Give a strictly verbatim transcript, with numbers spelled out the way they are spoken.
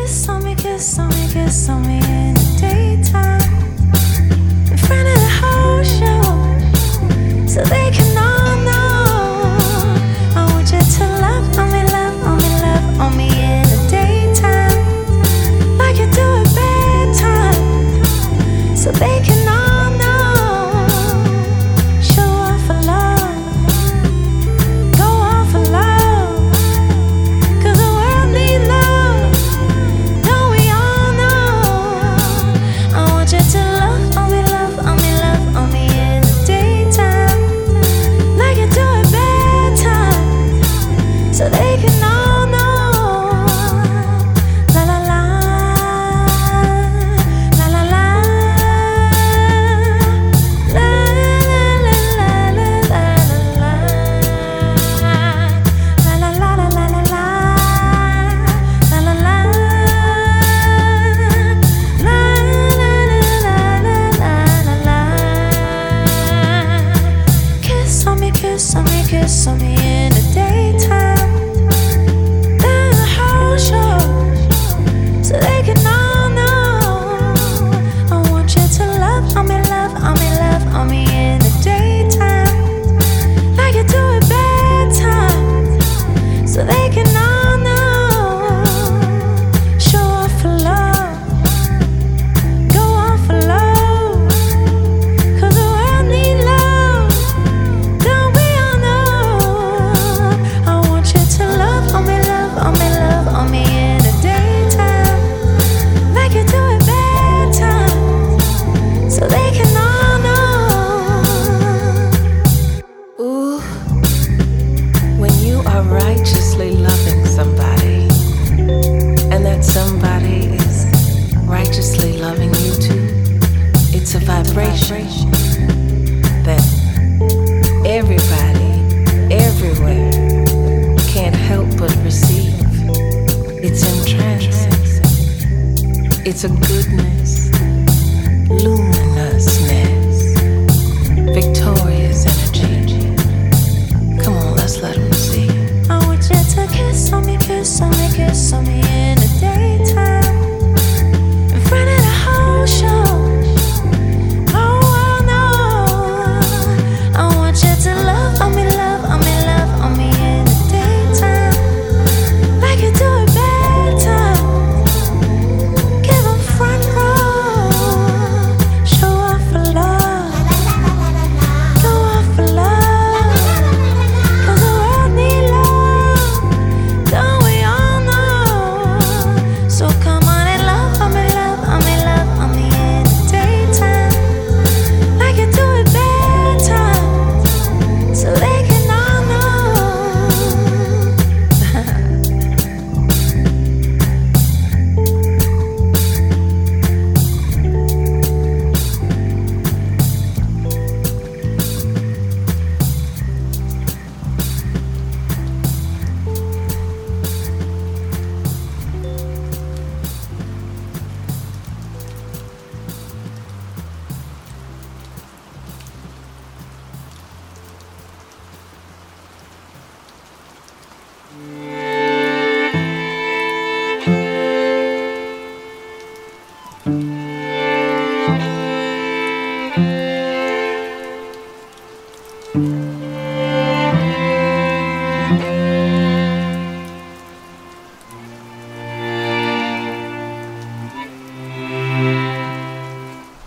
Kiss on me, kiss on me, kiss on me in the daytime, in front of the whole show, so they can all know. I want you to love on me, love on me, love on me in the daytime, like you do at bedtime, so they can all know. Show off for love, go off for love, 'cause the world needs love, don't we all know? I want you to love on me, love on me, love on me in the daytime, like you do at bedtime, so they can all know. La la la, la la la, la la la la la la la, la la la la la la la, la la la, la la la. Kiss on me, kiss on me, kiss on me in the daytime, then the whole show, so they can all know. I want you to love on me, love on me, love on me in the daytime, like you do at bedtime, so they can all know. Show off for love, go off for love, 'cause the world needs love, don't we all know? I want you to love on me, love on me, love on me in the daytime, like you do at bedtime, so they can all know. Ooh, when you are righteously loving somebody, and that somebody is righteously loving you too, it's a vibration that everybody, everywhere, can't help but receive. It's entrancing. It's a goodness, luminousness, victorious energy. Come on, let's let them see. I want you to kiss on me, kiss on me, kiss on me